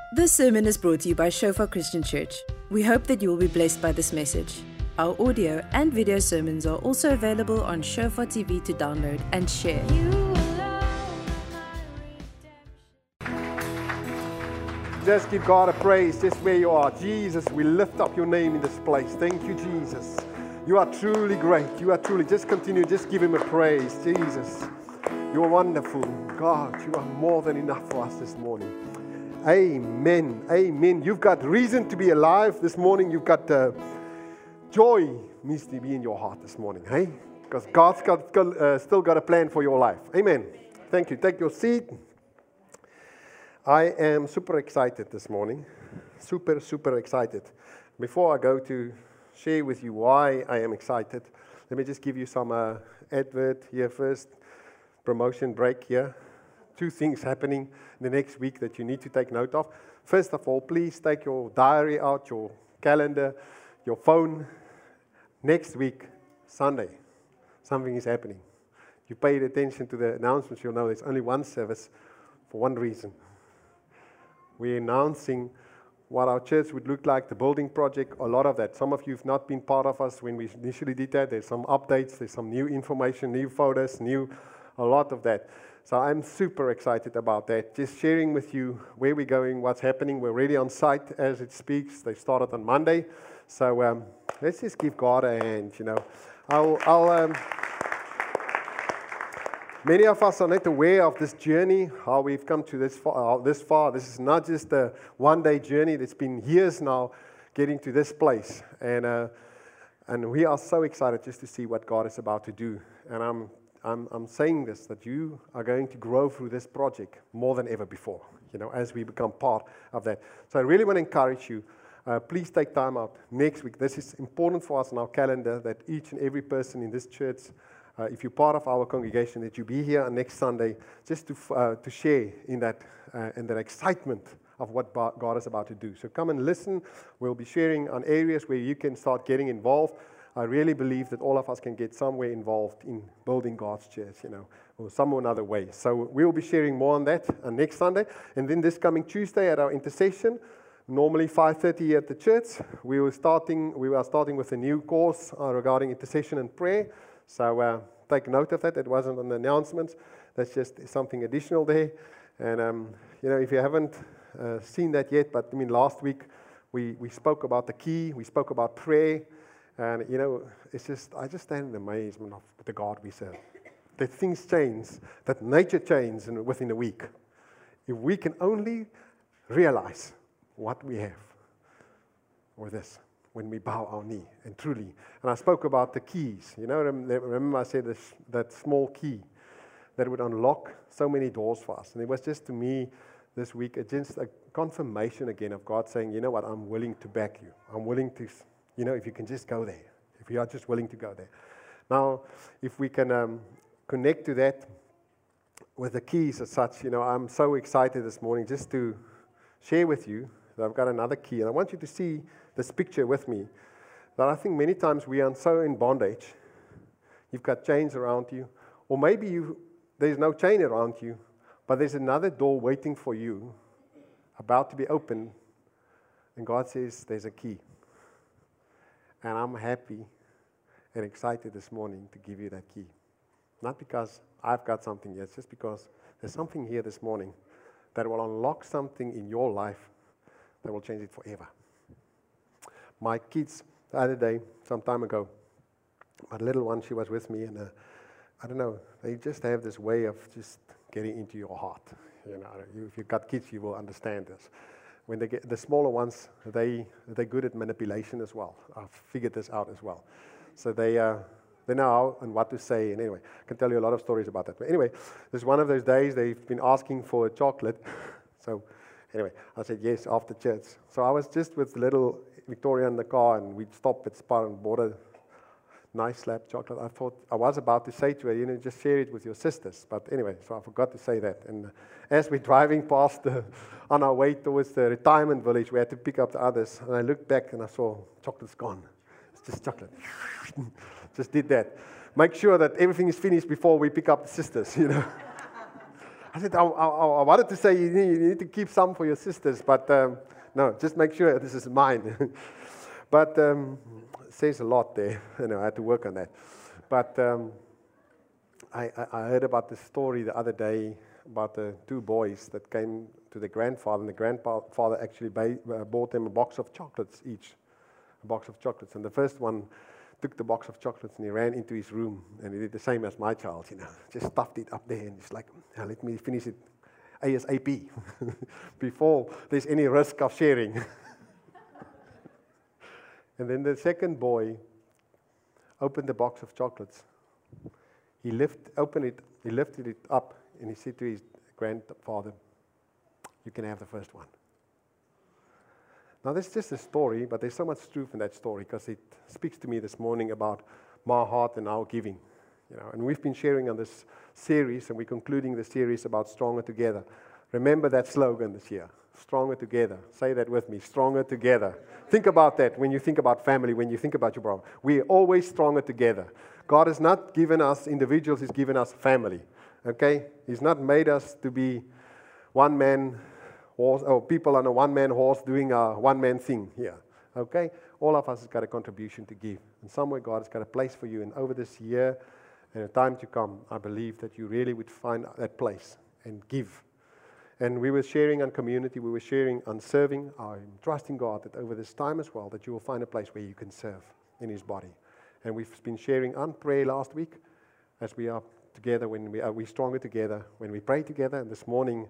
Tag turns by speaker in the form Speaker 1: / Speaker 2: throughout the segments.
Speaker 1: This sermon is brought to you by Shofar Christian Church. We hope that you will be blessed by this message. Our audio and video sermons are also available on Shofar TV to download and share.
Speaker 2: Just give God a praise just where you are. Jesus, we lift up your name in this place. Thank you, Jesus. You are truly great. You are truly, just continue, just give him a praise. Jesus, you are wonderful. God, you are more than enough for us this morning. Amen. Amen. You've got reason to be alive this morning. You've got joy needs to be in your heart this morning. Hey? Because God's still got a plan for your life. Amen. Thank you. Take your seat. I am super excited this morning. Super excited. Before I go to share with you why I am excited, let me just give you some advert here first. Promotion break here. 2 things happening in the next week that you need to take note of. First of all, please take your diary out, your calendar, your phone. Next week, Sunday, something is happening. You paid attention to the announcements, you'll know there's only one service for one reason. We're announcing what our church would look like, the building project, a lot of that. Some of you have not been part of us when we initially did that. There's some updates, there's some new information, new photos, a lot of that. So I'm super excited about that. Just sharing with you where we're going, what's happening. We're already on site as it speaks. They started on Monday. So let's just give God a hand, you know. Many of us are not aware of this journey, how we've come to this far. This is not just a one-day journey. It's been years now getting to this place. And we are so excited just to see what God is about to do. And I'm saying this, that you are going to grow through this project more than ever before, you know, as we become part of that. So I really want to encourage you, please take time out next week. This is important for us in our calendar, that each and every person in this church, if you're part of our congregation, that you be here on next Sunday, just to share in that excitement of what God is about to do. So come and listen. We'll be sharing on areas where you can start getting involved. I really believe that all of us can get somewhere involved in building God's church, you know, or some or another way. So we'll be sharing more on that next Sunday. And then this coming Tuesday at our intercession, normally 5:30 at the church, we are starting with a new course regarding intercession and prayer. So take note of that. It wasn't on the announcements. That's just something additional there. And, you know, if you haven't seen that yet, but I mean, last week we spoke about the key. We spoke about prayer. And, you know, I just stand in amazement of the God we serve. That things change, that nature changes within a week. If we can only realize what we have with this, when we bow our knee, and truly. And I spoke about the keys. You know, remember I said that small key that would unlock so many doors for us. And it was just to me this week, just a confirmation again of God saying, you know what, I'm willing to back you. I'm willing to... You know, if you can just go there, if you are just willing to go there. Now, if we can connect to that with the keys as such, you know, I'm so excited this morning just to share with you that I've got another key. And I want you to see this picture with me, that I think many times we are so in bondage. You've got chains around you, or maybe there's no chain around you, but there's another door waiting for you, about to be opened, and God says there's a key. And I'm happy and excited this morning to give you that key. Not because I've got something yet, just because there's something here this morning that will unlock something in your life that will change it forever. My kids, the other day, some time ago, my little one, she was with me, and I don't know, they just have this way of just getting into your heart. You know, if you've got kids, you will understand this. When they get the smaller ones, they're good at manipulation as well. I've figured this out as well. So they know how and what to say. And anyway, I can tell you a lot of stories about that. But anyway, there's one of those days they've been asking for a chocolate. So anyway, I said yes after church. So I was just with little Victoria in the car, and we'd stop at Spar and bought a nice slab chocolate. I thought I was about to say to her, you know, just share it with your sisters. But anyway, so I forgot to say that. And as we're driving past on our way towards the retirement village, we had to pick up the others. And I looked back and I saw chocolate's gone. It's just chocolate. Just did that. Make sure that everything is finished before we pick up the sisters, you know. I said, I wanted to say you need to keep some for your sisters, but no, just make sure this is mine. But it says a lot there. I had to work on that. But I heard about this story the other day about the two boys that came to the grandfather, and the grandfather actually bought them a box of chocolates each, a box of chocolates. And the first one took the box of chocolates and he ran into his room, and he did the same as my child, just stuffed it up there, and he's like, let me finish it ASAP before there's any risk of sharing. And then the second boy opened the box of chocolates. He lifted it up, and he said to his grandfather, "You can have the first one." Now, that's just a story, but there's so much truth in that story because it speaks to me this morning about my heart and our giving. And we've been sharing on this series, and we're concluding the series about Stronger Together. Remember that slogan this year, Stronger Together. Say that with me, Stronger Together. Think about that when you think about family, when you think about your brother. We're always stronger together. God has not given us individuals, He's given us family. Okay? He's not made us to be one-man horse, or people on a one-man horse doing a one-man thing here. Okay? All of us has got a contribution to give. And somewhere God has got a place for you. And over this year and a time to come, I believe that you really would find that place and give. And we were sharing on community, we were sharing on serving. I'm trusting God that over this time as well, that you will find a place where you can serve in His body. And we've been sharing on prayer last week as we are together, when we're stronger together, when we pray together. And this morning,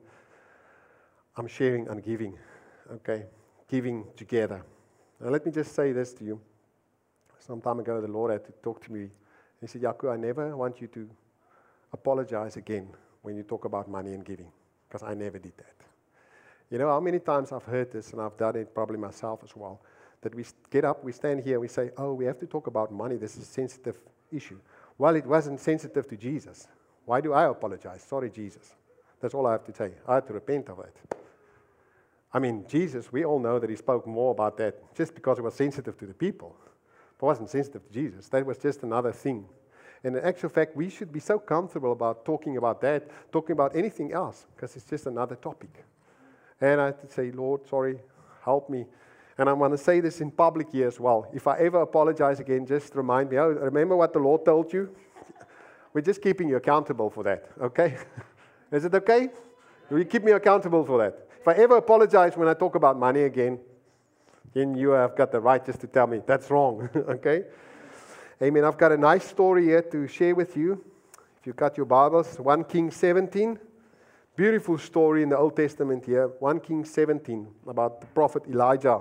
Speaker 2: I'm sharing on giving, okay? Giving together. Now let me just say this to you. Some time ago, the Lord had to talk to me. He said, "Jaco, I never want you to apologize again when you talk about money and giving, because I never did that." You know how many times I've heard this, and I've done it probably myself as well, that we get up, we stand here, we say, "Oh, we have to talk about money. This is a sensitive issue." Well, it wasn't sensitive to Jesus. Why do I apologize? Sorry, Jesus. That's all I have to say. I had to repent of it. I mean, Jesus, we all know that He spoke more about that just because it was sensitive to the people. It wasn't sensitive to Jesus. That was just another thing. And in actual fact, we should be so comfortable about talking about that, talking about anything else, because it's just another topic. And I had to say, "Lord, sorry, help me." And I want to say this in public here as well. If I ever apologize again, just remind me, "Oh, remember what the Lord told you?" We're just keeping you accountable for that, okay? Is it okay? Will you keep me accountable for that? If I ever apologize when I talk about money again, then you have got the right just to tell me that's wrong, okay? Amen. I've got a nice story here to share with you. If you've got your Bibles, 1 Kings 17. Beautiful story in the Old Testament here. 1 Kings 17 about the prophet Elijah.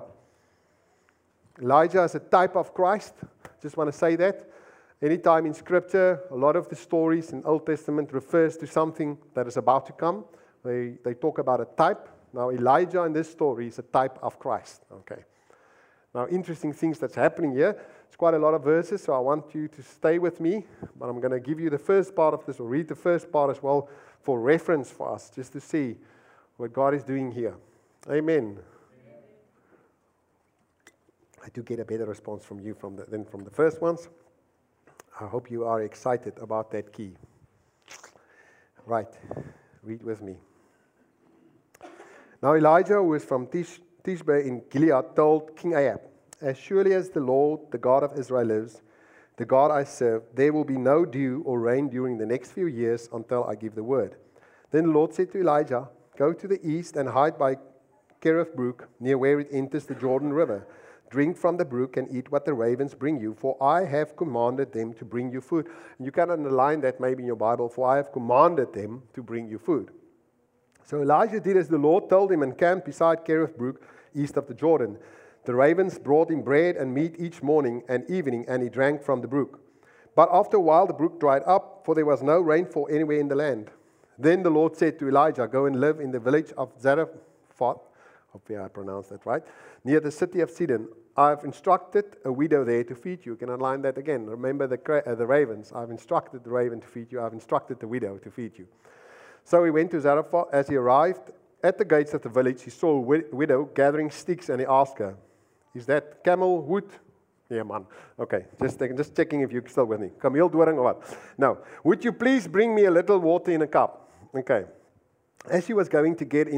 Speaker 2: Elijah is a type of Christ. Just want to say that. Anytime in Scripture, a lot of the stories in Old Testament refers to something that is about to come. They talk about a type. Now, Elijah in this story is a type of Christ. Okay. Now, interesting things that's happening here. It's quite a lot of verses, so I want you to stay with me. But I'm going to give you the first part of this, or read the first part as well, for reference for us, just to see what God is doing here. Amen. I do get a better response from you than from the first ones. I hope you are excited about that key. Right. Read with me. Now Elijah, who was from Tishbe in Gilead, told King Ahab, "As surely as the Lord, the God of Israel lives, the God I serve, there will be no dew or rain during the next few years until I give the word." Then the Lord said to Elijah, "Go to the east and hide by Kerith Brook, near where it enters the Jordan River. Drink from the brook and eat what the ravens bring you, for I have commanded them to bring you food." And you can underline that maybe in your Bible, "For I have commanded them to bring you food." So Elijah did as the Lord told him and camped beside Kerith Brook, east of the Jordan. The ravens brought him bread and meat each morning and evening, and he drank from the brook. But after a while the brook dried up, for there was no rainfall anywhere in the land. Then the Lord said to Elijah, "Go and live in the village of Zarephath," hopefully I pronounced that right, "near the city of Sidon. I have instructed a widow there to feed you." Can I line that again? Remember the ravens. I've instructed the raven to feed you. I've instructed the widow to feed you. So he went to Zarephath. As he arrived at the gates of the village, he saw a widow gathering sticks, and he asked her, "Is that camel wood?" Yeah, man. Okay, just checking if you're still with me. Kameel doring or what? No. "Would you please bring me a little water in a cup?" Okay. As she was going to get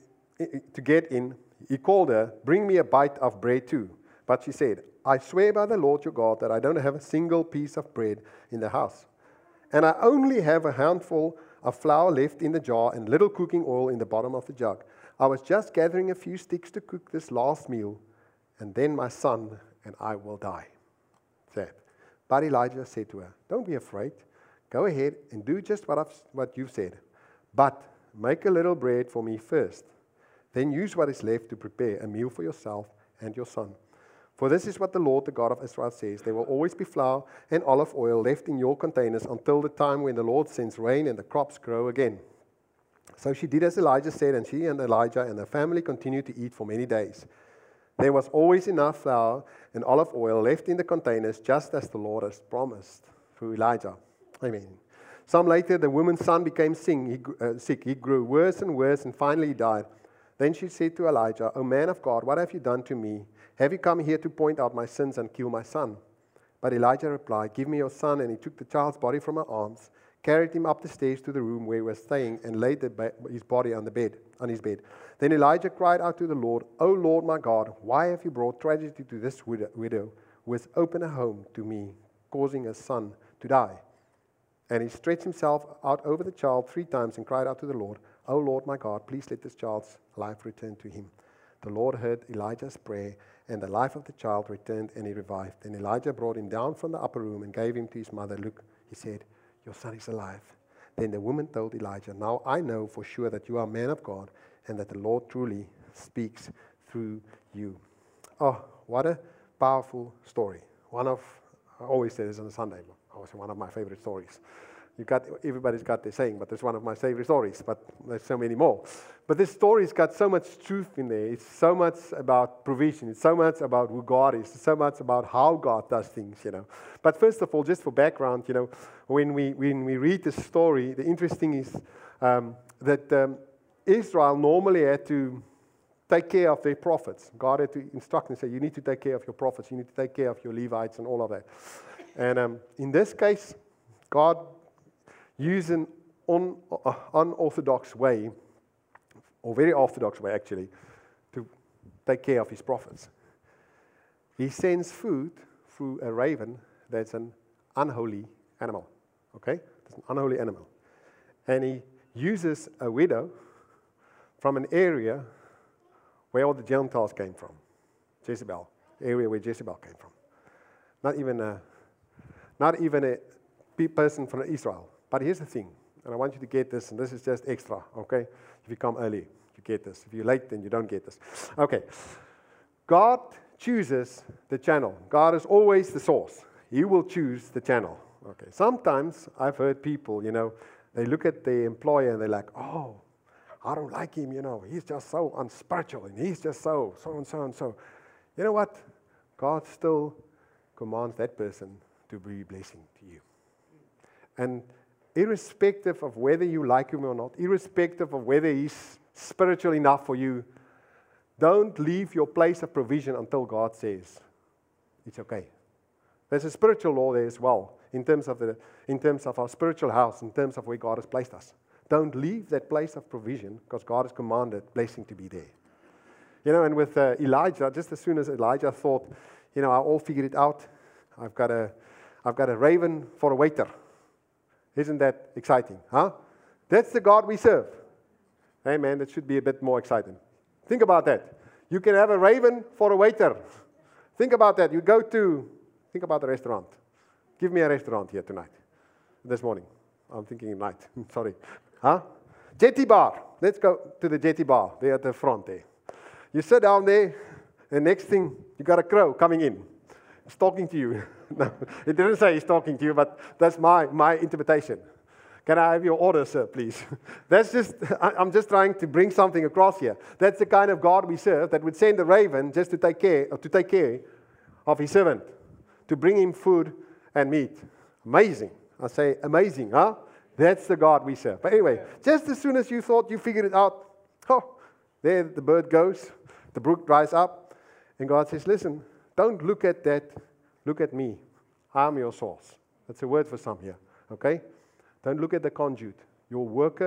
Speaker 2: in, he called her, "Bring me a bite of bread too." But she said, "I swear by the Lord your God that I don't have a single piece of bread in the house. And I only have a handful of flour left in the jar and little cooking oil in the bottom of the jug. I was just gathering a few sticks to cook this last meal, and then my son and I will die." Sad. But Elijah said to her, "Don't be afraid. Go ahead and do just what you've said. But make a little bread for me first. Then use what is left to prepare a meal for yourself and your son. For this is what the Lord, the God of Israel, says. There will always be flour and olive oil left in your containers until the time when the Lord sends rain and the crops grow again." So she did as Elijah said, and she and Elijah and their family continued to eat for many days. There was always enough flour and olive oil left in the containers, just as the Lord has promised through Elijah. Amen. Some later, the woman's son became sick. He grew worse and worse, and finally he died. Then she said to Elijah, "O man of God, what have you done to me? Have you come here to point out my sins and kill my son?" But Elijah replied, "Give me your son." And he took the child's body from her arms, carried him up the stairs to the room where he was staying, and laid his body on his bed. Then Elijah cried out to the Lord, "O Lord my God, why have you brought tragedy to this widow who has opened a home to me, causing her son to die?" And he stretched himself out over the child 3 times and cried out to the Lord, "O Lord my God, please let this child's life return to him." The Lord heard Elijah's prayer, and the life of the child returned, and he revived. Then Elijah brought him down from the upper room and gave him to his mother. "Look," he said, "your son is alive." Then the woman told Elijah, "Now I know for sure that you are a man of God, and that the Lord truly speaks through you." Oh, what a powerful story. I always say this on a Sunday, also one of my favorite stories. Everybody's got their saying, but it's one of my favorite stories, but there's so many more. But this story's got so much truth in there. It's so much about provision. It's so much about who God is. It's so much about how God does things, But first of all, just for background, when we read this story, the interesting is that Israel normally had to take care of their prophets. God had to instruct and say, "You need to take care of your prophets. You need to take care of your Levites," and all of that. And in this case, God used an unorthodox way, or very orthodox way actually, to take care of his prophets. He sends food through a raven that's an unholy animal. Okay? It's an unholy animal. And he uses a widow from an area where all the Gentiles came from. Jezebel, the area where Jezebel came from. Not even a person from Israel. But here's the thing, and I want you to get this, and this is just extra, okay? If you come early, you get this. If you're late, then you don't get this. Okay. God chooses the channel. God is always the source. He will choose the channel. Okay. Sometimes I've heard people, they look at their employer and they're like, "Oh, I don't like him, he's just so unspiritual, and he's just so and so and so." You know what? God still commands that person to be a blessing to you. And irrespective of whether you like him or not, irrespective of whether he's spiritual enough for you, don't leave your place of provision until God says it's okay. There's a spiritual law there as well, in terms of our spiritual house, in terms of where God has placed us. Don't leave that place of provision, because God has commanded blessing to be there. And with Elijah, just as soon as Elijah thought, I'll figure it out. I've got a raven for a waiter. Isn't that exciting, huh? That's the God we serve. Hey, man, that should be a bit more exciting. Think about that. You can have a raven for a waiter. Think about that. Think about the restaurant. Give me a restaurant here tonight, this morning. I'm thinking night. Sorry. Huh? Jetty Bar. Let's go to the Jetty Bar. There at the front there. You sit down there, and next thing, you got a crow coming in. It's talking to you. No, it didn't say he's talking to you, but that's my interpretation. Can I have your order, sir, please? I'm just trying to bring something across here. That's the kind of God we serve, that would send a raven just to take care of his servant, to bring him food and meat. Amazing. I say amazing, huh? That's the God we serve. But anyway, just as soon as you thought you figured it out, there the bird goes, the brook dries up, and God says, "Listen, don't look at that. Look at me. I'm your source." That's a word for some here, okay? Don't look at the conduit. Your worker,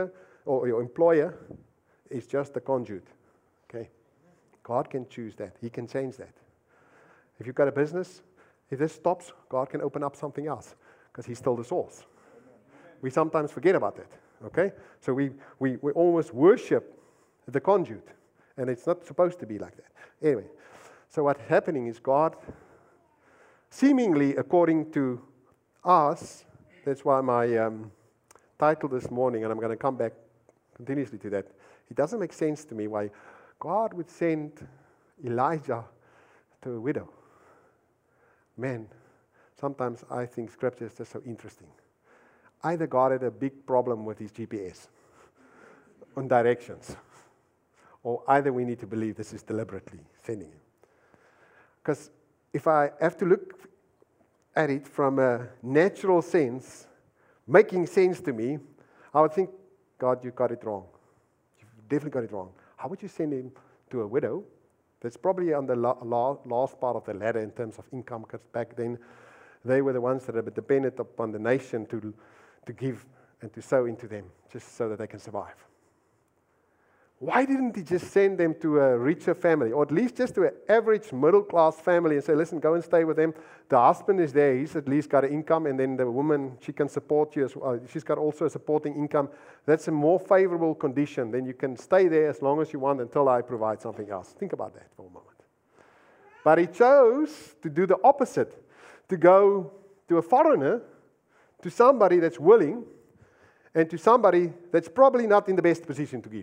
Speaker 2: or your employer is just the conduit. Okay? God can choose that. He can change that. If you've got a business, if this stops, God can open up something else because He's still the source. We sometimes forget about that. Okay? So we almost worship the conduit, and it's not supposed to be like that. Anyway, so what's happening is God, seemingly according to us, that's why my title this morning, and I'm going to come back continuously to that, it doesn't make sense to me why God would send Elijah to a widow. Man, sometimes I think Scripture is just so interesting. Either God had a big problem with his GPS on directions, or either we need to believe this is deliberately sending him. Because if I have to look at it from a natural sense, making sense to me, I would think, God, you got it wrong. You've definitely got it wrong. How would you send him to a widow that's probably on the last part of the ladder in terms of income? Because back then, they were the ones that were dependent upon the nation to give and to sow into them, just so that they can survive. Why didn't he just send them to a richer family, or at least just to an average middle-class family and say, listen, go and stay with them. The husband is there. He's at least got an income, and then the woman, she can support you as well. She's got also a supporting income. That's a more favorable condition. Then you can stay there as long as you want until I provide something else. Think about that for a moment. But he chose to do the opposite, to go to a foreigner, to somebody that's willing, and to somebody that's probably not in the best position to give.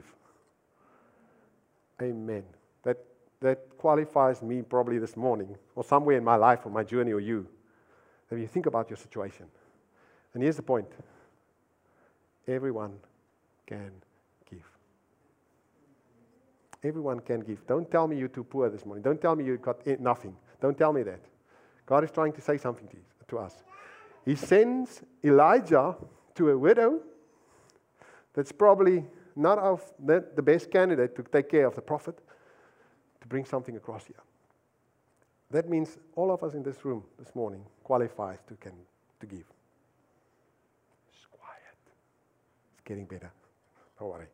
Speaker 2: Amen. That qualifies me probably this morning, or somewhere in my life, or my journey, or you. That you think about your situation. And here's the point. Everyone can give. Everyone can give. Don't tell me you're too poor this morning. Don't tell me you've got nothing. Don't tell me that. God is trying to say something to us. He sends Elijah to a widow that's probably not the best candidate to take care of the prophet, to bring something across here. That means all of us in this room this morning qualifies to give. It's quiet. It's getting better. Don't worry.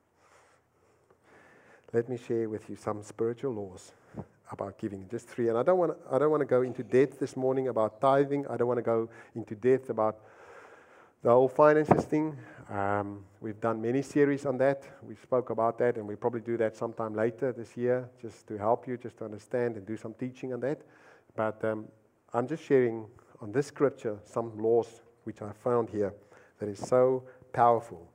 Speaker 2: Let me share with you some spiritual laws about giving. Just 3. And I don't want to go into depth this morning about tithing. I don't want to go into depth about the whole finances thing. We've done many series on that. We spoke about that, and we'll probably do that sometime later this year, just to help you, just to understand and do some teaching on that. But I'm just sharing on this scripture some laws which I found here that is so powerful.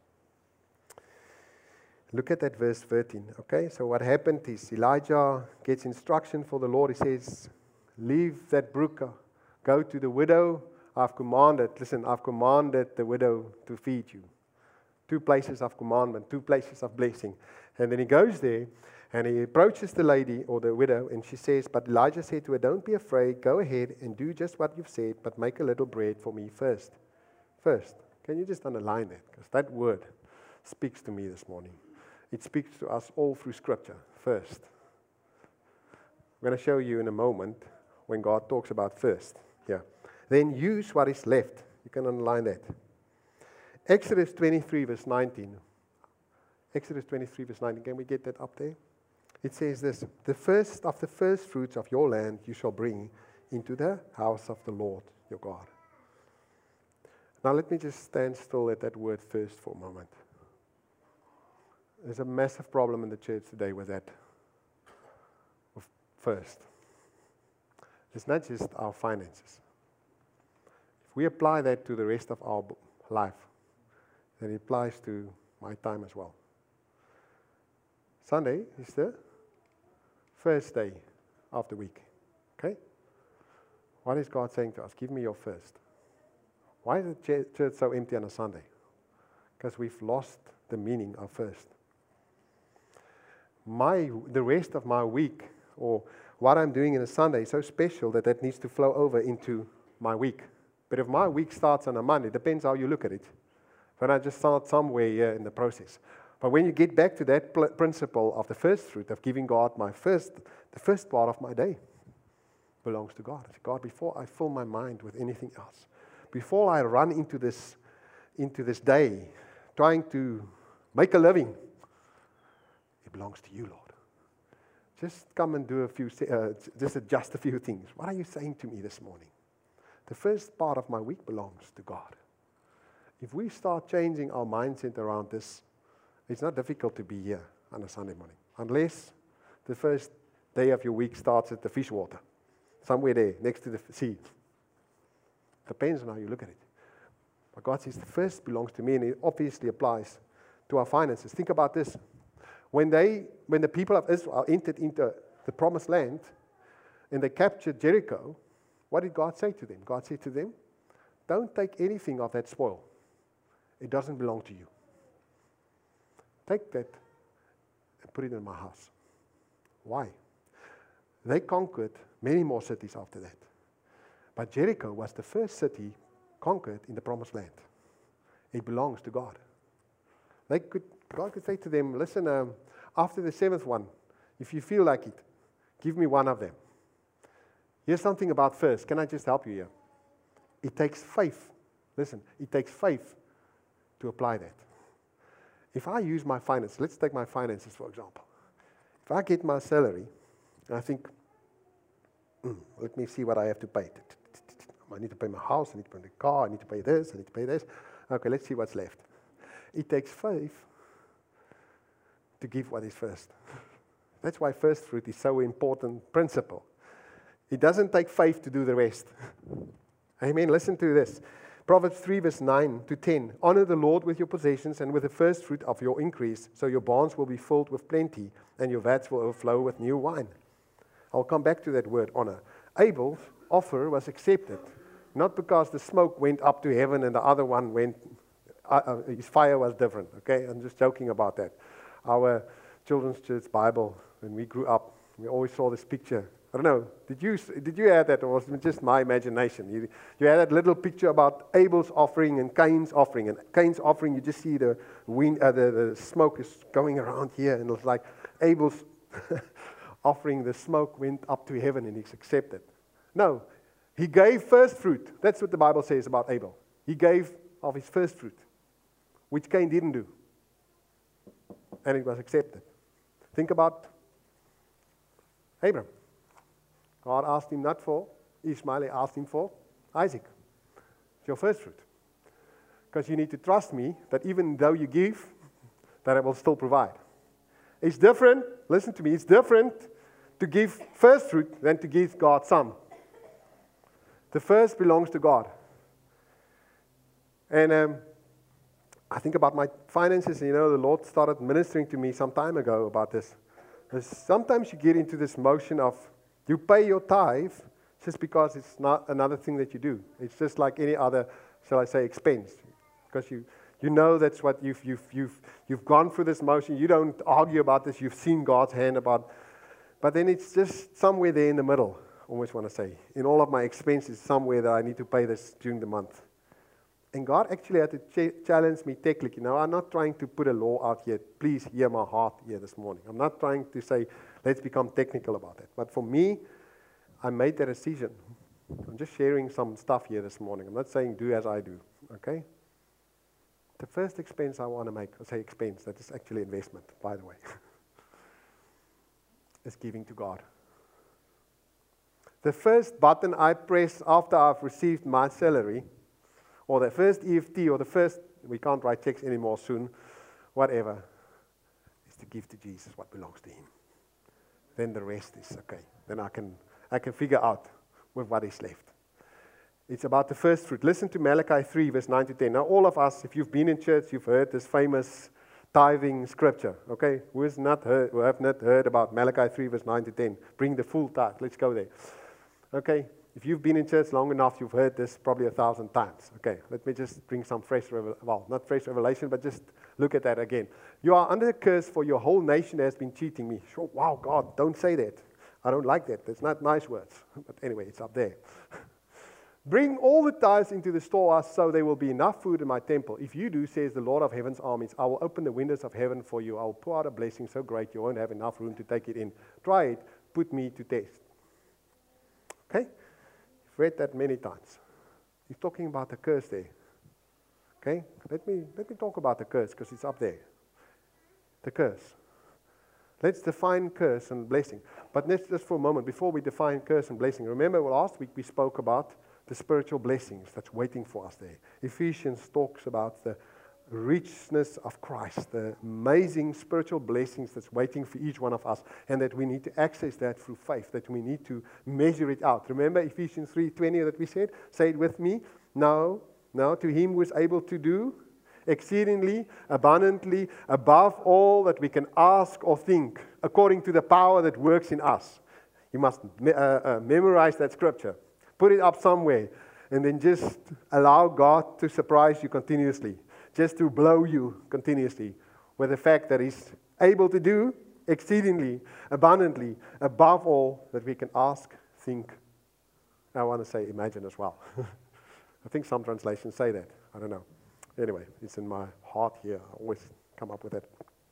Speaker 2: Look at that verse 13. Okay, so what happened is Elijah gets instruction for the Lord. He says, leave that brook, go to the widow. I've commanded the widow to feed you. 2 places of commandment, 2 places of blessing. And then he goes there, and he approaches the lady, or the widow, and she says, but Elijah said to her, don't be afraid, go ahead and do just what you've said, but make a little bread for me first. First. Can you just underline that? Because that word speaks to me this morning. It speaks to us all through Scripture. First. I'm going to show you in a moment when God talks about first. Yeah. Then use what is left. You can underline that. Exodus 23, verse 19. Exodus 23, verse 19. Can we get that up there? It says this, the first of the first fruits of your land you shall bring into the house of the Lord your God. Now let me just stand still at that word first for a moment. There's a massive problem in the church today with that. With first. It's not just our finances. If we apply that to the rest of our life, then it applies to my time as well. Sunday is the first day of the week. Okay? What is God saying to us? Give me your first. Why is the church so empty on a Sunday? Because we've lost the meaning of first. The rest of my week, or what I'm doing in a Sunday, is so special that needs to flow over into my week. But if my week starts on a Monday, it depends how you look at it. But I just start somewhere here in the process. But when you get back to that principle of the first fruit, of giving God the first part of my day belongs to God. I say, God, before I fill my mind with anything else, before I run into this day, trying to make a living. It belongs to you, Lord. Just come and do just adjust a few things. What are you saying to me this morning? The first part of my week belongs to God. If we start changing our mindset around this, it's not difficult to be here on a Sunday morning. Unless the first day of your week starts at the fish water. Somewhere there, next to the sea. Depends on how you look at it. But God says the first belongs to me, and it obviously applies to our finances. Think about this. When the people of Israel entered into the promised land and they captured Jericho, what did God say to them? God said to them, don't take anything of that spoil. It doesn't belong to you. Take that and put it in my house. Why? They conquered many more cities after that. But Jericho was the first city conquered in the promised land. It belongs to God. God could say to them, listen, after the seventh one, if you feel like it, give me one of them. Here's something about first. Can I just help you here? It takes faith. Listen, it takes faith to apply that. If I use my finances, let's take my finances for example. If I get my salary, and I think, let me see what I have to pay. I need to pay my house, I need to pay the car, I need to pay this, I need to pay this. Okay, let's see what's left. It takes faith to give what is first. That's why first fruit is so important principle. It doesn't take faith to do the rest. Amen. Listen to this. Proverbs 3 verse 9 to 10. Honor the Lord with your possessions and with the first fruit of your increase, so your barns will be filled with plenty and your vats will overflow with new wine. I'll come back to that word, honor. Abel's offer was accepted, not because the smoke went up to heaven and the other one went, his fire was different, okay? I'm just joking about that. Our children's church Bible, when we grew up, we always saw this picture. I don't know, did you have that, or was it just my imagination? You had that little picture about Abel's offering and Cain's offering. And Cain's offering, you just see the wind, the smoke is going around here, and it's like Abel's offering, the smoke went up to heaven and he's accepted. No, he gave first fruit. That's what the Bible says about Abel. He gave of his first fruit, which Cain didn't do. And it was accepted. Think about Abraham. God asked him not for Ishmael, he asked him for Isaac. It's your first fruit. Because you need to trust me that even though you give, that I will still provide. It's different, listen to me, it's different to give first fruit than to give God some. The first belongs to God. And I think about my finances, the Lord started ministering to me some time ago about this. Sometimes you get into this motion of, you pay your tithe just because it's not another thing that you do. It's just like any other, shall I say, expense. Because you know that's what you've gone through this motion. You don't argue about this. You've seen God's hand about. But then it's just somewhere there in the middle. I always want to say, in all of my expenses, somewhere that I need to pay this during the month. And God actually had to challenge me technically. Now, I'm not trying to put a law out here. Please hear my heart here this morning. I'm not trying to say, let's become technical about it. But for me, I made that decision. I'm just sharing some stuff here this morning. I'm not saying do as I do, okay? The first expense I want to make, I say expense, that is actually investment, by the way, is giving to God. The first button I press after I've received my salary, or the first EFT, or the first, we can't write checks anymore soon, whatever, is to give to Jesus what belongs to Him. Then the rest is okay. Then I can figure out with what is left. It's about the first fruit. Listen to Malachi 3, verse 9 to 10. Now, all of us, if you've been in church, you've heard this famous tithing scripture, okay? Who have not heard about Malachi 3, verse 9 to 10? Bring the full tithe. Let's go there. Okay? If you've been in church long enough, you've heard this probably 1,000 times. Okay, let me just bring some not fresh revelation, but just look at that again. You are under a curse, for your whole nation has been cheating me. Sure, wow, God, don't say that. I don't like that. That's not nice words. But anyway, it's up there. Bring all the tithes into the storehouse, so there will be enough food in my temple. If you do, says the Lord of heaven's armies, I will open the windows of heaven for you. I will pour out a blessing so great you won't have enough room to take it in. Try it. Put me to test. Okay? I've read that many times. He's talking about the curse there. Okay? Let me talk about the curse, because it's up there. the curse. Let's define curse and blessing. But let's just for a moment, before we define curse and blessing, remember last week we spoke about the spiritual blessings that's waiting for us there. Ephesians talks about the richness of Christ, the amazing spiritual blessings that's waiting for each one of us, and that we need to access that through faith, that we need to measure it out. Remember Ephesians 3:20 that we said? Say it with me. Now to him who is able to do exceedingly, abundantly, above all that we can ask or think, according to the power that works in us. You must memorize that scripture. Put it up somewhere, and then just allow God to surprise you continuously, just to blow you continuously with the fact that He's able to do exceedingly, abundantly, above all that we can ask, think. I want to say imagine as well. I think some translations say that. I don't know. Anyway, it's in my heart here. I always come up with it.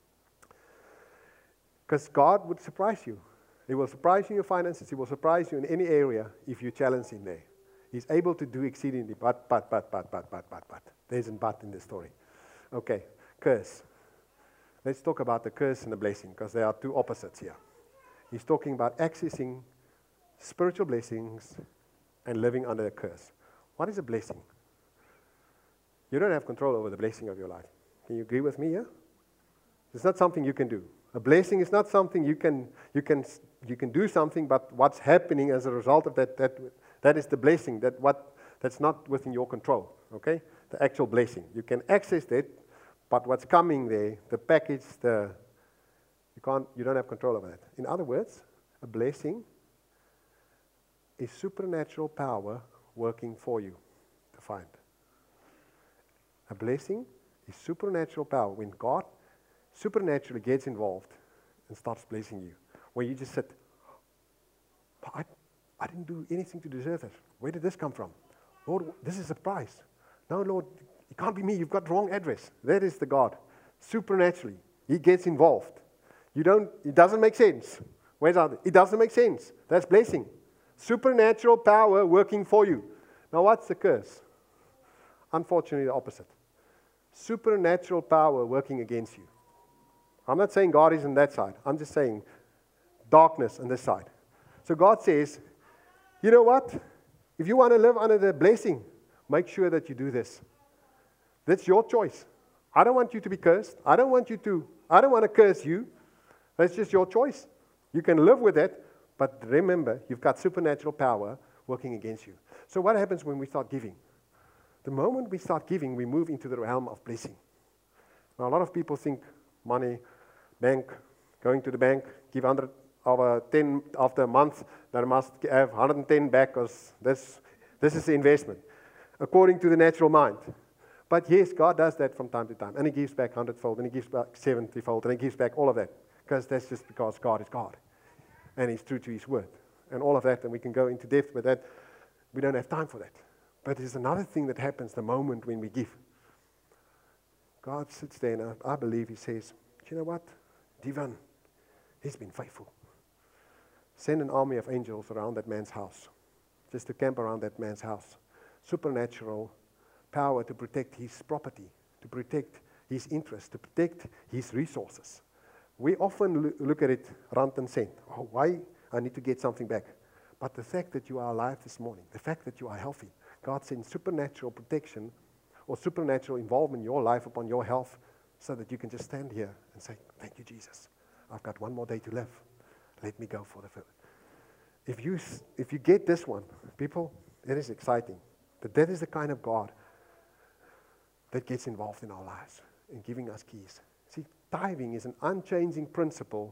Speaker 2: Because God would surprise you. He will surprise you in your finances. He will surprise you in any area if you challenge Him there. He's able to do exceedingly, but. There's a but in the story. Okay, curse. Let's talk about the curse and the blessing, because there are two opposites here. He's talking about accessing spiritual blessings and living under a curse. What is a blessing? You don't have control over the blessing of your life. Can you agree with me here? It's not something you can do. A blessing is not something you can do something, but what's happening as a result of that is the blessing. That's not within your control. Okay, the actual blessing. You can access that, but what's coming there, the package, you don't have control over that. In other words, a blessing is supernatural power working for you to find. A blessing is supernatural power when God supernaturally gets involved and starts blessing you. Where you just said, I didn't do anything to deserve it. Where did this come from? Lord, this is a prize. No, Lord, it can't be me. You've got the wrong address. That is the God. Supernaturally, He gets involved. It doesn't make sense. Where's that? It doesn't make sense. That's blessing. Supernatural power working for you. Now, what's the curse? Unfortunately, the opposite. Supernatural power working against you. I'm not saying God is on that side. I'm just saying darkness on this side. So God says, you know what? If you want to live under the blessing, make sure that you do this. That's your choice. I don't want you to be cursed. I don't want to curse you. That's just your choice. You can live with it, but remember, you've got supernatural power working against you. So what happens when we start giving? The moment we start giving, we move into the realm of blessing. Now, a lot of people think money, bank, going to the bank, give 100 over 10 after a month, that I must have 110 back because this is the investment, according to the natural mind. But yes, God does that from time to time, and He gives back 100-fold, and He gives back 70-fold, and He gives back all of that, because that's just because God is God, and He's true to His word, and all of that, and we can go into depth with that. We don't have time for that. But there's another thing that happens the moment when we give. God sits there, and I believe He says, you know what? Divan, he's been faithful. Send an army of angels around that man's house, just to camp around that man's house. Supernatural power to protect his property, to protect his interests, to protect his resources. We often look at it rand and cent. Oh, why? I need to get something back. But the fact that you are alive this morning, the fact that you are healthy, God sends supernatural protection or supernatural involvement in your life upon your health so that you can just stand here and say, thank you, Jesus. I've got one more day to live. Let me go for the field. If you get this one, people, it is exciting. That is the kind of God that gets involved in our lives in giving us keys. See, tithing is an unchanging principle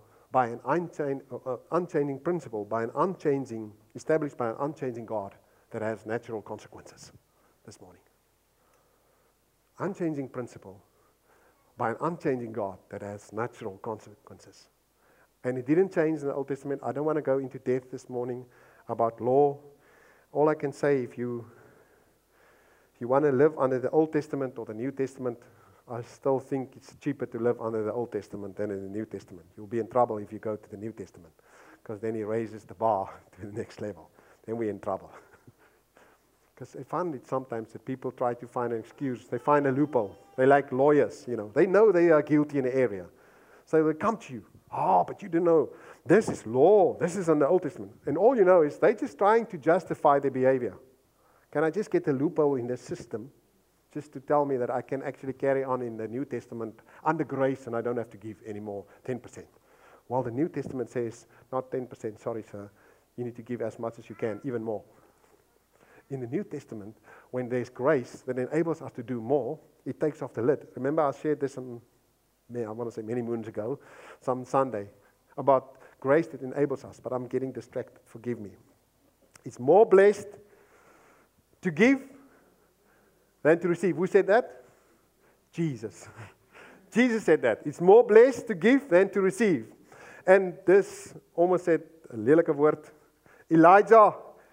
Speaker 2: established by an unchanging God that has natural consequences this morning. Unchanging principle by an unchanging God that has natural consequences. And it didn't change in the Old Testament. I don't want to go into depth this morning about law. All I can say, if you want to live under the Old Testament or the New Testament, I still think it's cheaper to live under the Old Testament than in the New Testament. You'll be in trouble if you go to the New Testament, because then He raises the bar to the next level. Then we're in trouble. Because I find it sometimes that people try to find an excuse. They find a loophole. They like lawyers, They know they are guilty in an area. So they come to you. Oh, but you don't know. This is law. This is in the Old Testament. And all you know is they're just trying to justify their behavior. Can I just get a loophole in the system just to tell me that I can actually carry on in the New Testament under grace and I don't have to give anymore 10%? While the New Testament says, not 10%, sorry sir, you need to give as much as you can, even more. In the New Testament, when there's grace that enables us to do more, it takes off the lid. Remember I shared this I want to say many moons ago, some Sunday, about grace that enables us, but I'm getting distracted, forgive me. It's more blessed to give than to receive. Who said that? Jesus. Jesus said that. It's more blessed to give than to receive. And this almost said a lelike woord. Elijah,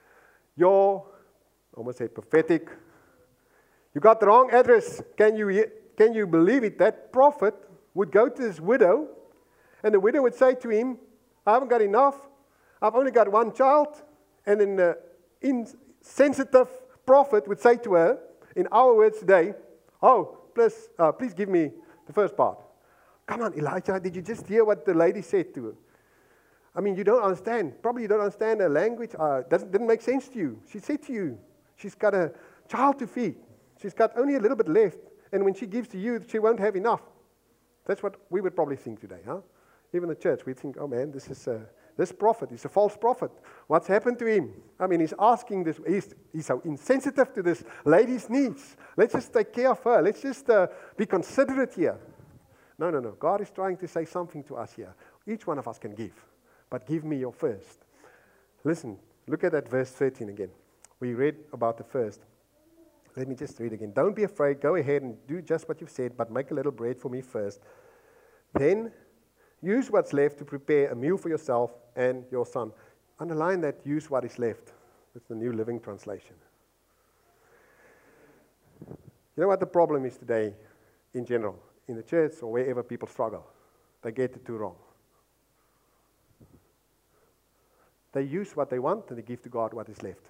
Speaker 2: almost said prophetic. You got the wrong address. Can you believe it? That prophet would go to this widow, and the widow would say to him, I haven't got enough. I've only got one child. And then the insensitive prophet would say to her, in our words today, please give me the first part. Come on, Elijah, did you just hear what the lady said to her? I mean, you don't understand. Probably you don't understand her language. Didn't make sense to you. She said to you, she's got a child to feed. She's got only a little bit left. And when she gives to you, she won't have enough. That's what we would probably think today, huh? Even the church, we think, oh man, this prophet is a false prophet. What's happened to him? I mean, he's asking this, he's so insensitive to this lady's needs. Let's just take care of her. Let's just be considerate here. No. God is trying to say something to us here. Each one of us can give, but give me your first. Listen, look at that verse 13 again. We read about the first. Let me just read again. Don't be afraid. Go ahead and do just what you've said, but make a little bread for me first. Then use what's left to prepare a meal for yourself and your son. Underline that, use what is left. That's the New Living Translation. You know what the problem is today in general? In the church or wherever people struggle. They get it too wrong. They use what they want and they give to God what is left.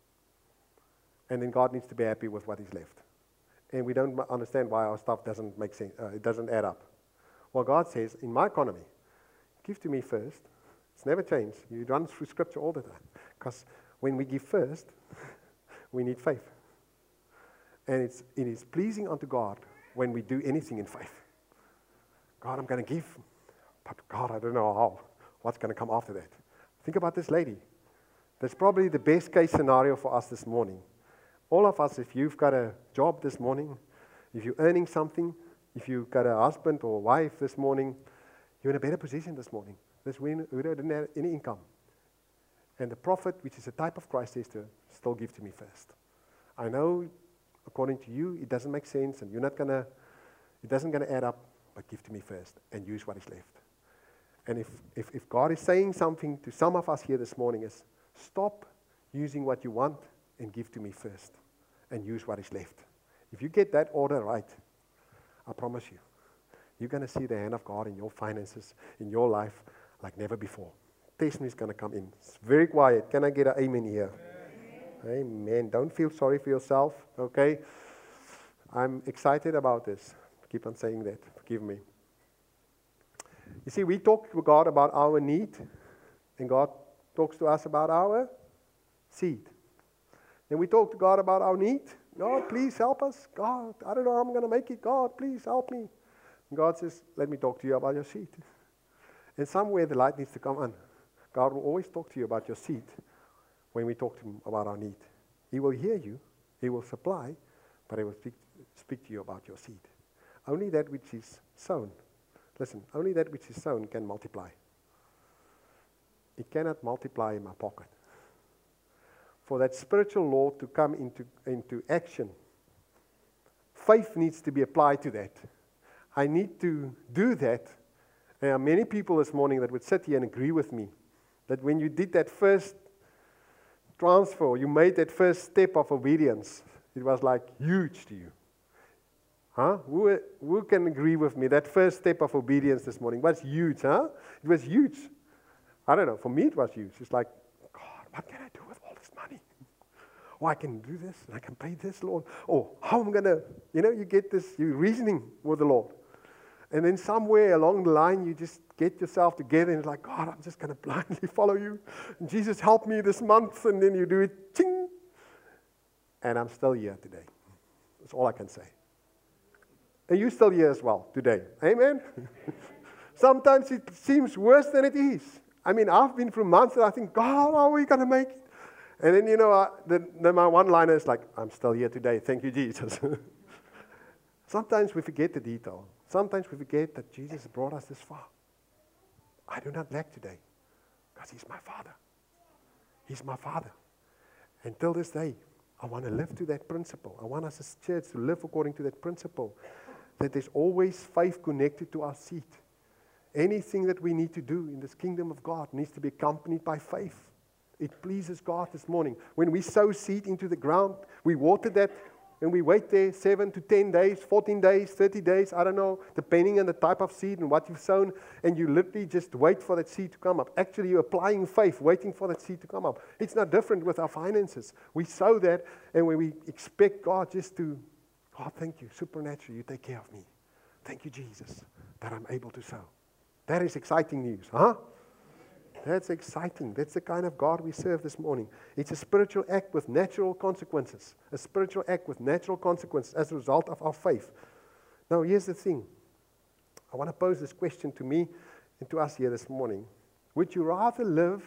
Speaker 2: And then God needs to be happy with what is left. And we don't understand why our stuff doesn't make sense. It doesn't add up. Well, God says, in my economy, give to me first. It's never changed. You run through Scripture all the time. Because when we give first, we need faith. And it is pleasing unto God when we do anything in faith. God, I'm going to give. But God, I don't know how. What's going to come after that? Think about this lady. That's probably the best case scenario for us this morning. All of us, if you've got a job this morning, if you're earning something, if you've got a husband or wife this morning, you're in a better position this morning. This widow didn't have any income. And the prophet, which is a type of Christ, says to her, still give to me first. I know, according to you, it doesn't make sense, and it doesn't gonna add up, but give to me first, and use what is left. And if God is saying something to some of us here this morning is, stop using what you want and give to me first, and use what is left. If you get that order right, I promise you, you're going to see the hand of God in your finances, in your life, like never before. Testimony is going to come in. It's very quiet. Can I get an amen here? Amen. Amen. Don't feel sorry for yourself, okay? I'm excited about this. Keep on saying that. Forgive me. You see, we talk to God about our need, and God talks to us about our seed. Then we talk to God about our need. God, please help us. God, I don't know how I'm going to make it. God, please help me. And God says, let me talk to you about your seed. And somewhere the light needs to come on. God will always talk to you about your seed when we talk to Him about our need. He will hear you. He will supply, but He will speak to you about your seed. Only that which is sown. Listen, only that which is sown can multiply. It cannot multiply in my pocket. For that spiritual law to come into action, faith needs to be applied to that. I need to do that. There are many people this morning that would sit here and agree with me that when you did that first transfer, you made that first step of obedience, it was like huge to you. Huh? Who can agree with me? That first step of obedience this morning was huge, huh? It was huge. I don't know. For me, it was huge. It's like, God, what can I do with all this money? Oh, I can do this, and I can pay this, Lord. Oh, how am I going to, you get this, you're reasoning with the Lord. And then somewhere along the line, you just get yourself together and it's like, God, I'm just going to blindly follow you. And Jesus, help me this month. And then you do it, ching. And I'm still here today. That's all I can say. And you're still here as well today. Amen? Sometimes it seems worse than it is. I mean, I've been through months and I think, God, how are we going to make it? And then, then my one-liner is like, I'm still here today. Thank you, Jesus. Sometimes we forget the detail. Sometimes we forget that Jesus brought us this far. I do not lack today because He's my Father. He's my Father. Until this day, I want to live to that principle. I want us as a church to live according to that principle, that there's always faith connected to our seed. Anything that we need to do in this kingdom of God needs to be accompanied by faith. It pleases God this morning. When we sow seed into the ground, we water that, and we wait there 7 to 10 days, 14 days, 30 days, I don't know, depending on the type of seed and what you've sown, and you literally just wait for that seed to come up. Actually, you're applying faith, waiting for that seed to come up. It's not different with our finances. We sow that, and when we expect God just to, God, thank you, supernaturally, you take care of me. Thank you, Jesus, that I'm able to sow. That is exciting news, huh? That's exciting. That's the kind of God we serve this morning. It's a spiritual act with natural consequences. A spiritual act with natural consequences as a result of our faith. Now, here's the thing. I want to pose this question to me and to us here this morning. Would you rather live,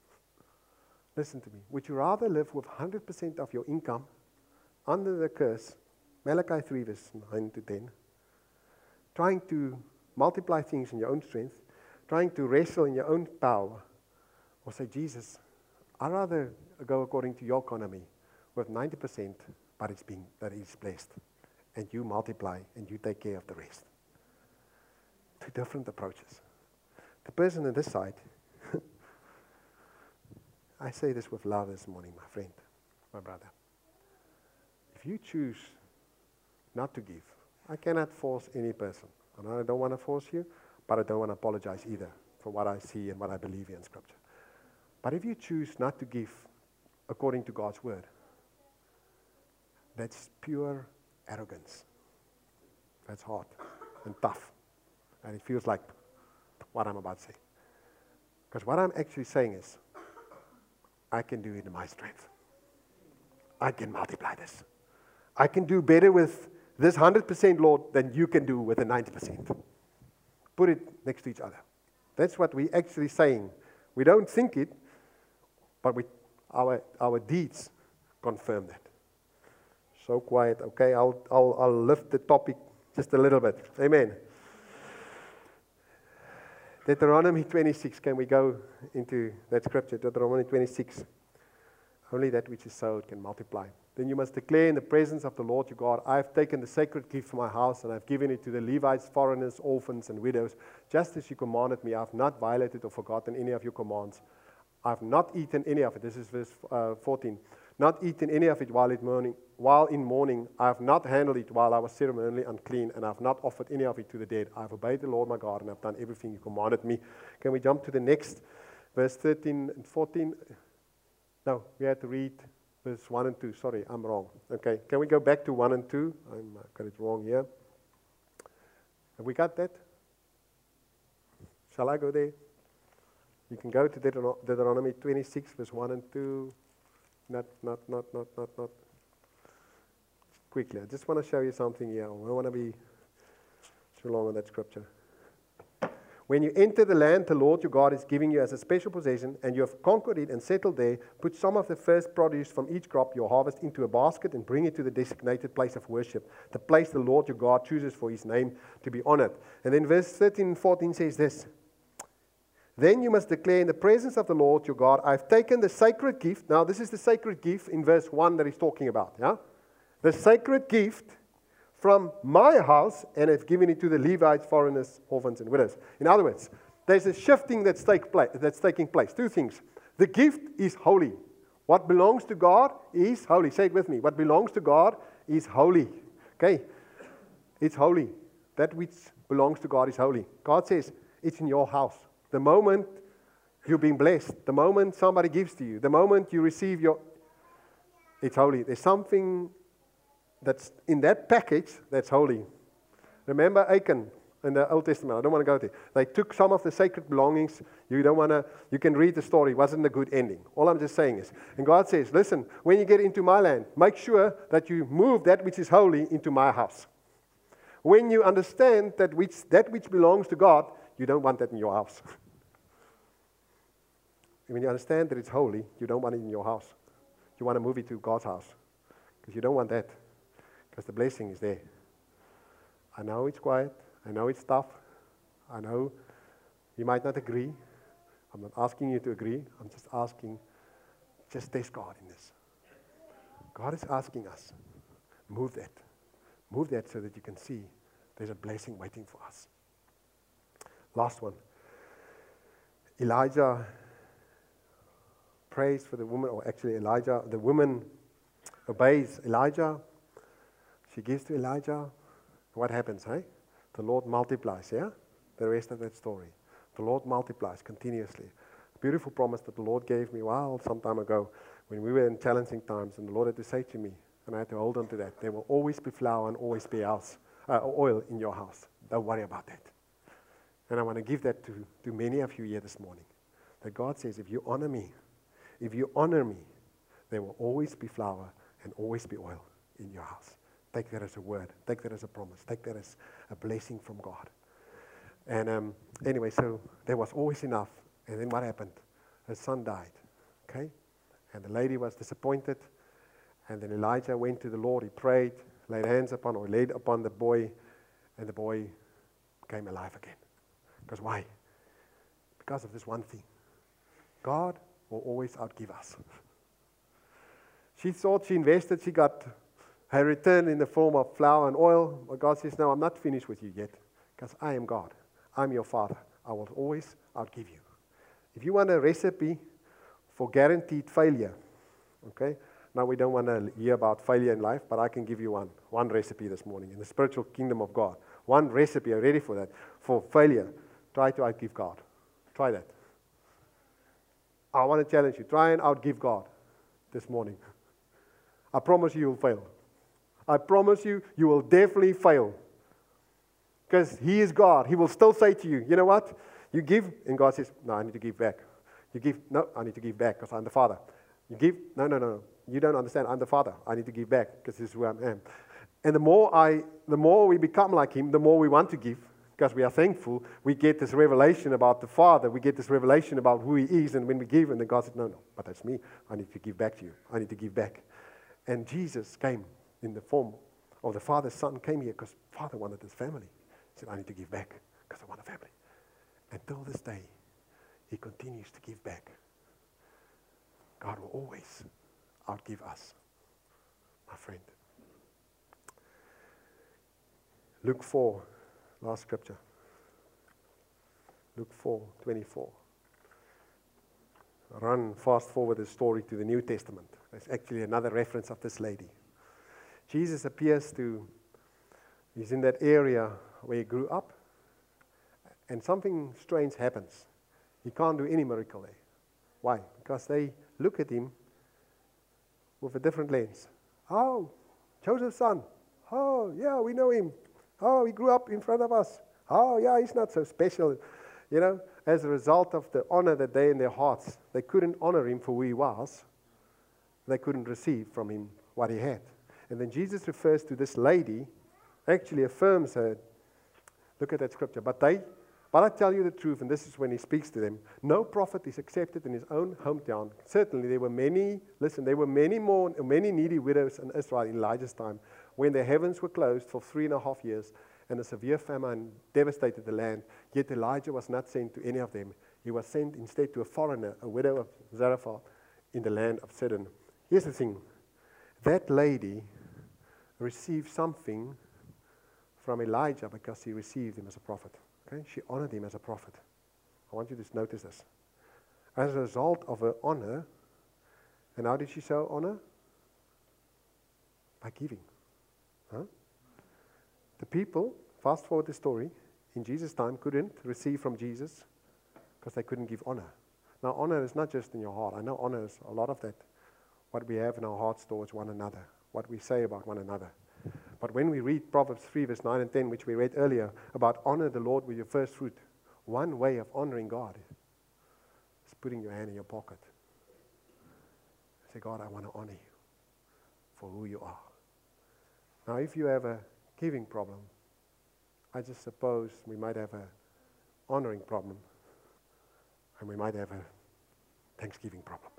Speaker 2: listen to me, would you rather live with 100% of your income under the curse, Malachi 3 verse 9 to 10, trying to multiply things in your own strength, trying to wrestle in your own power, or say, Jesus, I'd rather go according to your economy with 90%, but that is blessed, and you multiply and you take care of the rest. Two different approaches. The person on this side, I say this with love this morning, my friend, my brother. If you choose not to give, I cannot force any person. And I don't want to force you, but I don't want to apologize either for what I see and what I believe in Scripture. But if you choose not to give according to God's word, that's pure arrogance. That's hard and tough. And it feels like what I'm about to say. Because what I'm actually saying is, I can do it in my strength. I can multiply this. I can do better with this 100%, Lord, than you can do with the 90%. Put it next to each other. That's what we're actually saying. We don't think it, but our deeds confirm that. So quiet. Okay, I'll lift the topic just a little bit. Amen. Deuteronomy 26. Can we go into that scripture? Deuteronomy 26. Only that which is sowed can multiply. Then you must declare in the presence of the Lord your God, I have taken the sacred gift from my house, and I have given it to the Levites, foreigners, orphans, and widows, just as you commanded me. I have not violated or forgotten any of your commands. I have not eaten any of it. This is verse 14. Not eaten any of it while in mourning. I have not handled it while I was ceremonially unclean, and I have not offered any of it to the dead. I have obeyed the Lord my God, and I have done everything you commanded me. Can we jump to the next, verse 13 and 14? No, we had to read verse 1 and 2. Sorry, I'm wrong. Okay, can we go back to 1 and 2? I got it wrong here. Have we got that? Shall I go there? You can go to Deuteronomy 26, verse 1 and 2. Not. Quickly, I just want to show you something here. I don't want to be too long on that scripture. When you enter the land the Lord your God is giving you as a special possession, and you have conquered it and settled there, put some of the first produce from each crop your harvest into a basket and bring it to the designated place of worship, the place the Lord your God chooses for his name to be honored. And then verse 13 and 14 says this. Then you must declare in the presence of the Lord your God, I've taken the sacred gift. Now this is the sacred gift in verse 1 that he's talking about. Yeah, the sacred gift from my house, and have given it to the Levites, foreigners, orphans, and widows. In other words, there's a shifting that's taking place. Two things. The gift is holy. What belongs to God is holy. Say it with me. What belongs to God is holy. Okay? It's holy. That which belongs to God is holy. God says it's in your house. The moment you're being blessed, the moment somebody gives to you, the moment you receive it's holy. There's something that's in that package that's holy. Remember Achan, in the Old Testament. I don't want to go there. They took some of the sacred belongings. You can read the story. It wasn't a good ending. All I'm just saying is, and God says, listen, when you get into my land, make sure that you move that which is holy into my house. When you understand that which belongs to God, you don't want that in your house. When you understand that it's holy, you don't want it in your house. You want to move it to God's house. Because you don't want that. Because the blessing is there. I know it's quiet. I know it's tough. I know you might not agree. I'm not asking you to agree. I'm just asking, just test God in this. God is asking us, move that. Move that so that you can see there's a blessing waiting for us. Last one. Elijah prays for the woman, or actually the woman obeys Elijah. She gives to Elijah. What happens, hey? The Lord multiplies, yeah? The rest of that story. The Lord multiplies continuously. A beautiful promise that the Lord gave me some time ago when we were in challenging times, and the Lord had to say to me, and I had to hold on to that, there will always be flour and always be oil in your house. Don't worry about that. And I want to give that to many of you here this morning. That God says, if you honor me, there will always be flour and always be oil in your house. Take that as a word. Take that as a promise. Take that as a blessing from God. And anyway, so there was always enough. And then what happened? Her son died. Okay? And the lady was disappointed. And then Elijah went to the Lord. He prayed, laid upon the boy. And the boy came alive again. Because why? Because of this one thing. God will always outgive us. She thought she invested, she got her return in the form of flour and oil. But God says, no, I'm not finished with you yet. Because I am God. I'm your Father. I will always outgive you. If you want a recipe for guaranteed failure, okay? Now we don't want to hear about failure in life, but I can give you one recipe this morning in the spiritual kingdom of God. One recipe, are you ready for that? For failure, try to outgive God. Try that. I want to challenge you. Try and outgive God this morning. I promise you will fail. I promise you, you will definitely fail. Because He is God. He will still say to you, you know what? You give, and God says, no, I need to give back. You give, no, I need to give back because I'm the Father. You give, no. You don't understand. I'm the Father. I need to give back because this is who I am. And the more we become like Him, the more we want to give because we are thankful. We get this revelation about the Father. We get this revelation about who He is. And when we give, and then God said, no, but that's me. I need to give back to you. I need to give back. And Jesus came in the form of the Father's Son, came here because Father wanted His family. He said, I need to give back because I want a family. Until this day, He continues to give back. God will always outgive us, my friend. Luke 4, last scripture. Luke 4:24. Fast forward the story to the New Testament. There's actually another reference of this lady. Jesus appears he's in that area where He grew up, and something strange happens. He can't do any miracle there. Why? Because they look at Him with a different lens. Oh, Joseph's son. Oh, yeah, we know him. Oh, he grew up in front of us. Oh, yeah, he's not so special. You know, as a result of the honor that they in their hearts, they couldn't honor Him for who He was. They couldn't receive from Him what He had. And then Jesus refers to this lady, actually affirms her. Look at that scripture. But I tell you the truth, and this is when He speaks to them, no prophet is accepted in his own hometown. Certainly there were many needy widows in Israel in Elijah's time, when the heavens were closed for 3.5 years, and a severe famine devastated the land. Yet Elijah was not sent to any of them. He was sent instead to a foreigner, a widow of Zarephath, in the land of Sidon. Here's the thing. That lady received something from Elijah because he received him as a prophet. Okay? She honored him as a prophet. I want you to notice this. As a result of her honor, and how did she show honor? By giving. Huh? The people, fast forward the story, in Jesus' time couldn't receive from Jesus because they couldn't give honor. Now, honor is not just in your heart. I know honor is a lot of that, what we have in our hearts towards one another, what we say about one another. But when we read Proverbs 3, verse 9 and 10, which we read earlier, about honor the Lord with your first fruit, one way of honoring God is putting your hand in your pocket. Say, God, I want to honor you for who you are. Now, if you have a giving problem, I just suppose we might have a honoring problem, and we might have a thanksgiving problem.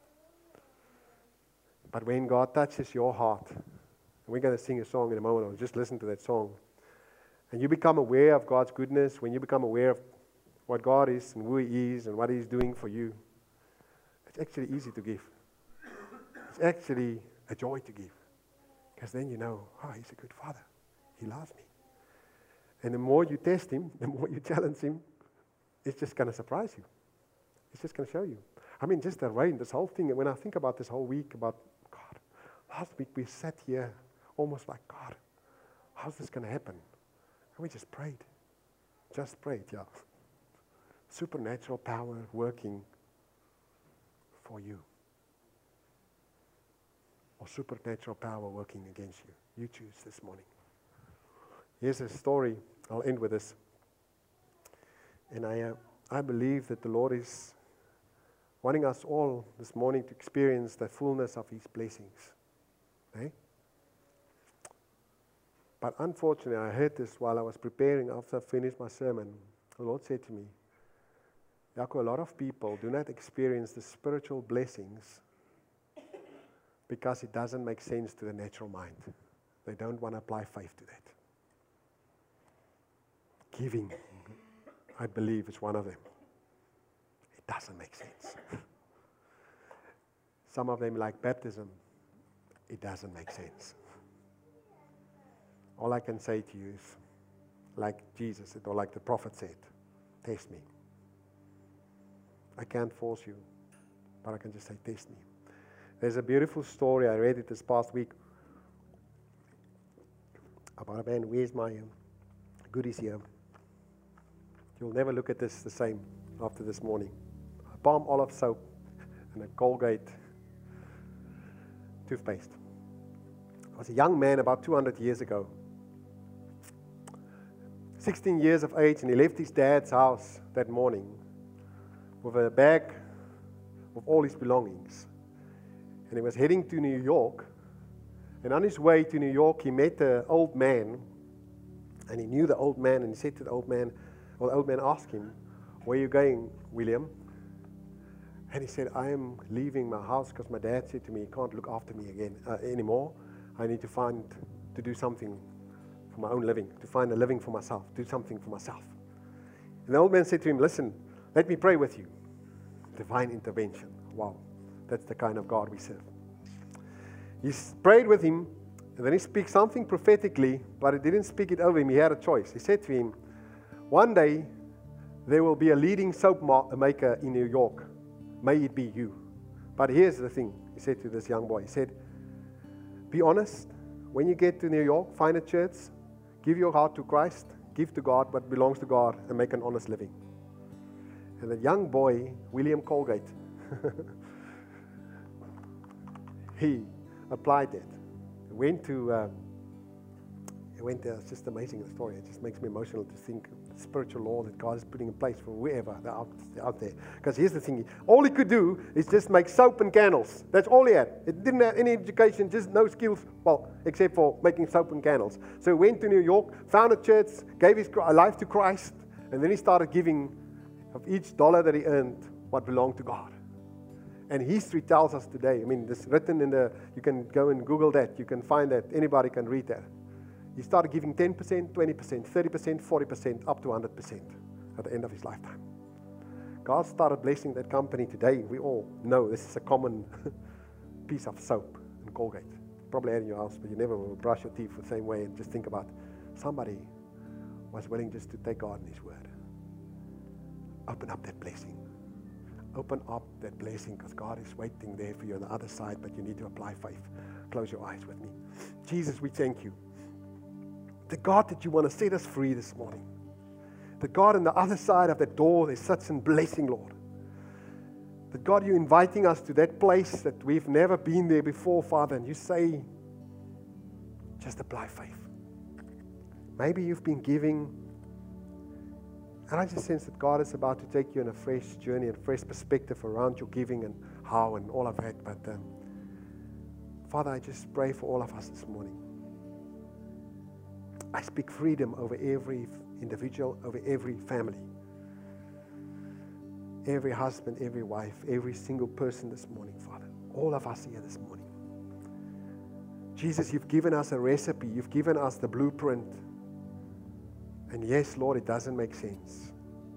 Speaker 2: But when God touches your heart, and we're going to sing a song in a moment, I'll just listen to that song, and you become aware of God's goodness, when you become aware of what God is and who He is and what He's doing for you, it's actually easy to give. It's actually a joy to give. Because then you know, oh, He's a good Father. He loves me. And the more you test Him, the more you challenge Him, it's just going to surprise you. It's just going to show you. I mean, just the rain, this whole thing, when I think about this whole week, about God, last week we sat here almost like, God, how's this going to happen? And we just prayed. Just prayed, yeah. Supernatural power working for you. Or supernatural power working against you. You choose this morning. Here's a story. I'll end with this. And I believe that the Lord is wanting us all this morning to experience the fullness of His blessings. Eh? But unfortunately, I heard this while I was preparing after I finished my sermon. The Lord said to me, Jaco, a lot of people do not experience the spiritual blessings because it doesn't make sense to the natural mind. They don't want to apply faith to that. Giving, I believe, is one of them. It doesn't make sense. Some of them, like baptism, it doesn't make sense. All I can say to you is, like Jesus said, or like the prophet said, test me. I can't force you, but I can just say, test me. There's a beautiful story, I read it this past week, about a man. Where's my goodies here? You'll never look at this the same after this morning. A palm olive soap and a Colgate toothpaste. I was a young man about 200 years ago. 16 years of age, and he left his dad's house that morning with a bag of all his belongings. And he was heading to New York. And on his way to New York, he met an old man. And he knew the old man, and he said to the old man, well, the old man asked him, where are you going, William? And he said, I am leaving my house because my dad said to me, he can't look after me again anymore. I need to do something for my own living, to find a living for myself, do something for myself. And the old man said to him, listen, let me pray with you. Divine intervention. Wow, that's the kind of God we serve. He prayed with him, and then he speaks something prophetically, but he didn't speak it over him. He had a choice. He said to him, one day there will be a leading soap maker in New York. May it be you. But here's the thing, he said to this young boy. He said, be honest. When you get to New York, find a church, give your heart to Christ, give to God what belongs to God, and make an honest living. And the young boy, William Colgate, he applied that. It's just amazing, the story. It just makes me emotional to think the spiritual law that God is putting in place for whoever they're out there. Because here's the thing, all he could do is just make soap and candles. That's all he had. He didn't have any education, just no skills, well, except for making soap and candles. So he went to New York, found a church, gave his life to Christ, and then he started giving of each dollar that he earned what belonged to God. And history tells us today, I mean, this written you can go and Google that, you can find that, anybody can read that. He started giving 10%, 20%, 30%, 40%, up to 100% at the end of his lifetime. God started blessing that company today. We all know this is a common piece of soap and Colgate. Probably had in your house, but you never will brush your teeth the same way and just think about somebody was willing just to take God in His word. Open up that blessing. Open up that blessing because God is waiting there for you on the other side, but you need to apply faith. Close your eyes with me. Jesus, we thank you. The God that you want to set us free this morning. The God on the other side of that door, there's such a blessing, Lord. The God, you're inviting us to that place that we've never been there before, Father, and you say, just apply faith. Maybe you've been giving, and I just sense that God is about to take you on a fresh journey and fresh perspective around your giving and how and all of that. But Father, I just pray for all of us this morning. I speak freedom over every individual, over every family, every husband, every wife, every single person this morning, Father. All of us here this morning. Jesus, you've given us a recipe. You've given us the blueprint. And yes, Lord, it doesn't make sense.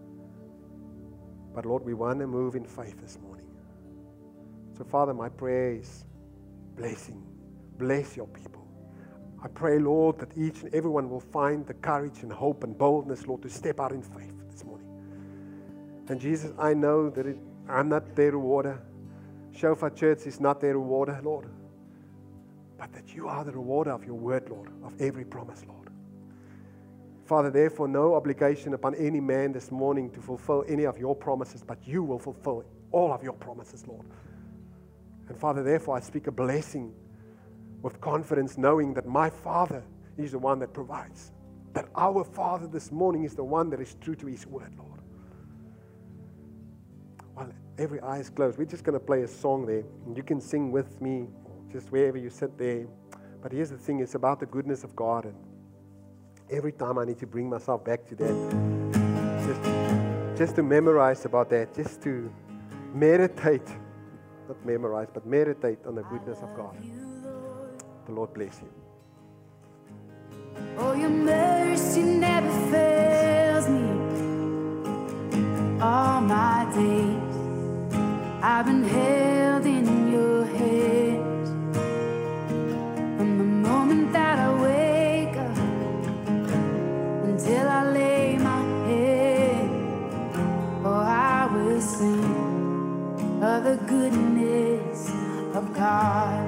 Speaker 2: But Lord, we want to move in faith this morning. So Father, my prayer is blessing. Bless your people. I pray, Lord, that each and everyone will find the courage and hope and boldness, Lord, to step out in faith this morning. And Jesus, I know that I'm not their rewarder. Shofar Church is not their rewarder, Lord. But that you are the rewarder of your word, Lord, of every promise, Lord. Father, therefore, no obligation upon any man this morning to fulfill any of your promises, but you will fulfill all of your promises, Lord. And Father, therefore, I speak a blessing with confidence, knowing that my Father is the one that provides. That our Father this morning is the one that is true to His word, Lord. While every eye is closed, we're just going to play a song there. And you can sing with me, just wherever you sit there. But here's the thing, it's about the goodness of God. And every time I need to bring myself back to that. Just to memorize about that. Just to meditate. Not memorize, but meditate on the goodness of God. The Lord bless you.
Speaker 3: Oh, your mercy never fails me. All my days I've been held in your hands. From the moment that I wake up until I lay my head, oh, I will sing of the goodness of God.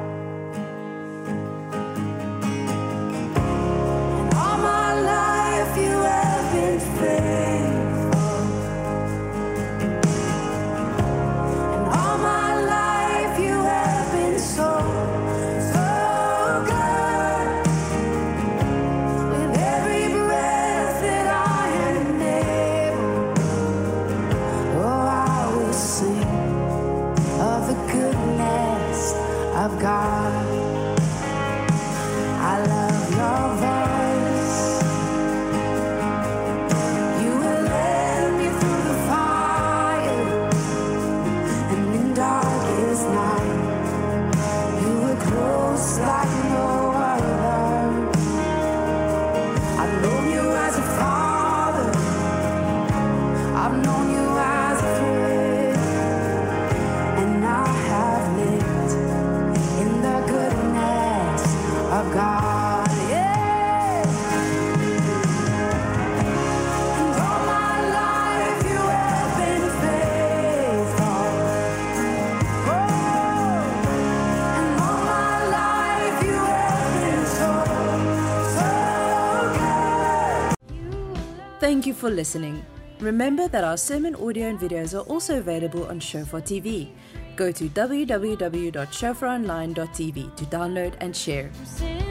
Speaker 1: Thank you for listening. Remember that our sermon audio and videos are also available on Shofar TV. Go to www.shofaronline.tv to download and share.